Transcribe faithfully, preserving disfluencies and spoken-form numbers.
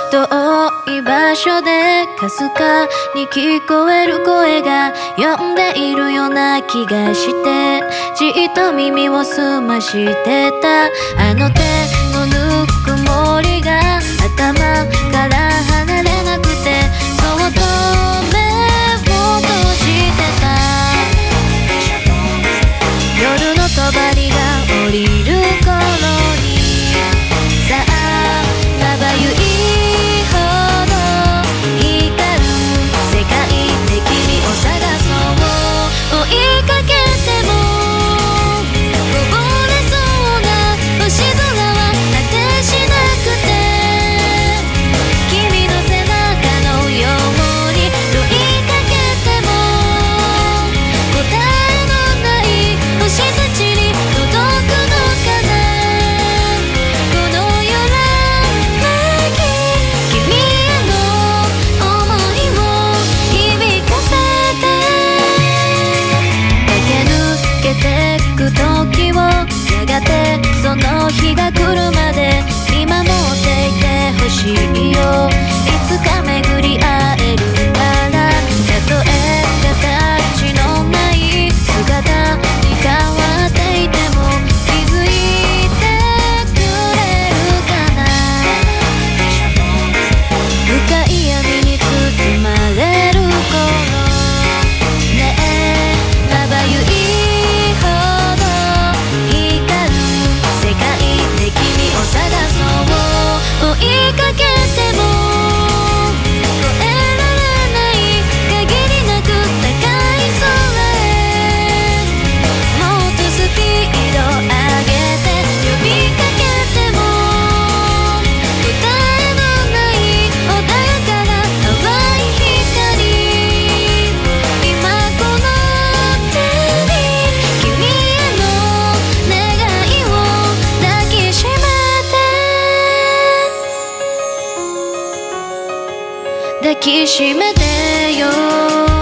遠い場所でかすかに聞こえる声が呼んでいるような気がして、じっと耳を澄ましてた。あの手のぬくもりが頭から離れなくて、そっと目を閉じてた。夜の帳が降りる頃に、さあまばゆいほど光る世界で君を探そう。追いかけてもこぼれそうな星空は果てしなくて、君の背中のように問いかけても答えのない星たちに届くのかな。この夜めき君への想いを響かせて、駆け抜けてく時をやがてその日が来るまで見守っていてほしいよ。いつか巡り会えるから、たとえ形のない姿に変わっていても気づいてくれるかな。深い闇に包まれる頃ねえ、まばゆいほど光る世界で君を探そう。追いかけても越えられない限りなく高い空へ、もっとスピード上げて呼びかけても答えのない穏やかな淡い光、今この手に君への願いを抱きしめて、抱きしめてよ。